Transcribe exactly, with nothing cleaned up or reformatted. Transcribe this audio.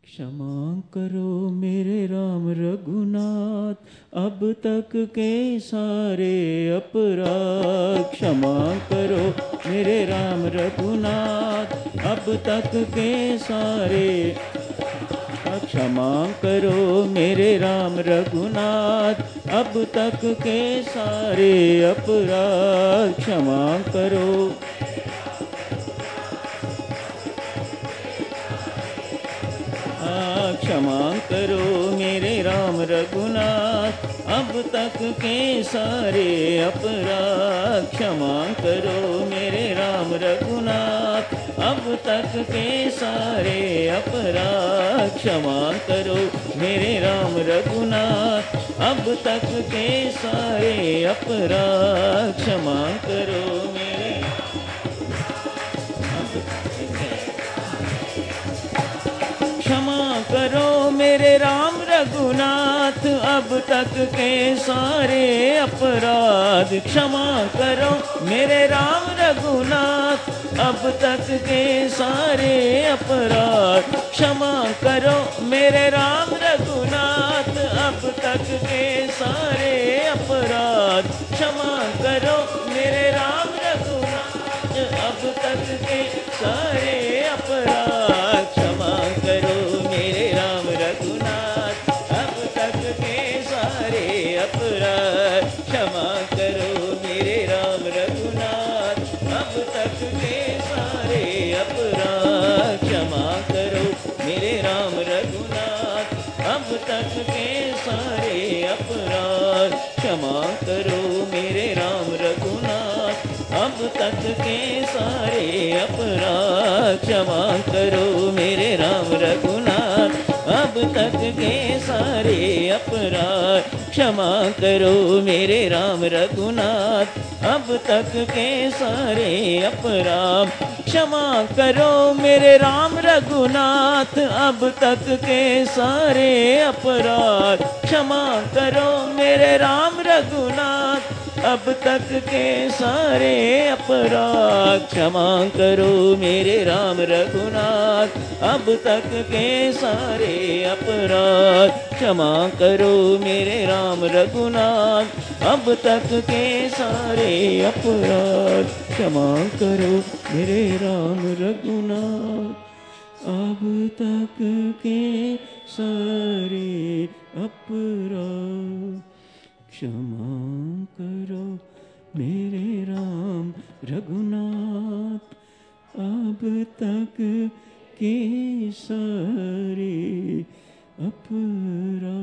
क्षमा करो मेरे राम रघुनाथ, अब तक के सारे अपराध। क्षमा करो मेरे राम रघुनाथ, अब तक के सारे। क्षमा करो मेरे राम रघुनाथ, अब तक के सारे अपराध। क्षमा करो क्षमा करो मेरे राम रघुनाथ, अब तक के सारे अपराध। क्षमा करो मेरे राम रघुनाथ, अब तक के सारे अपराध। क्षमा करो मेरे राम रघुनाथ, अब तक के सारे अपराध। क्षमा करो मेरे क्षमा करो मेरे राम रघुनाथ, अब तक के सारे अपराध। क्षमा करो मेरे राम रघुनाथ, अब तक के सारे अपराध। क्षमा करो मेरे राम रघुनाथ, अब तक के सारे अपराध। क्षमा करो मेरे राम रघुनाथ, अब तक के सारे अपराध। क्षमा करो मेरे राम रघुनाथ, अब तक के सारे अपराध। क्षमा करो मेरे राम रघुनाथ, अब तक के सारे अपराध। क्षमा करो मेरे राम रघुनाथ, अब तक के सारे अपराध। क्षमा करो मेरे राम रघुनाथ, अब तक के सारे अपराध। क्षमा करो मेरे राम रघुनाथ, अब तक के सारे अपराध। क्षमा करो मेरे राम रघुनाथ, अब तक के सारे अपराध। क्षमा करो मेरे राम रघुनाथ, अब तक के सारे अपराध। क्षमा करो मेरे राम रघुनाथ, अब तक के सारे अपराध। क्षमा करो मेरे राम रघुनाथ, अब तक के सारे अपराध। क्षमा करो मेरे राम रघुनाथ, अब तक के सारे अपराध। क्षमा करो मेरे राम रघुनाथ, अब तक के सारे अपराध। क्षमा करो मेरे राम रघुनाथ, अब तक के सारे अपराध।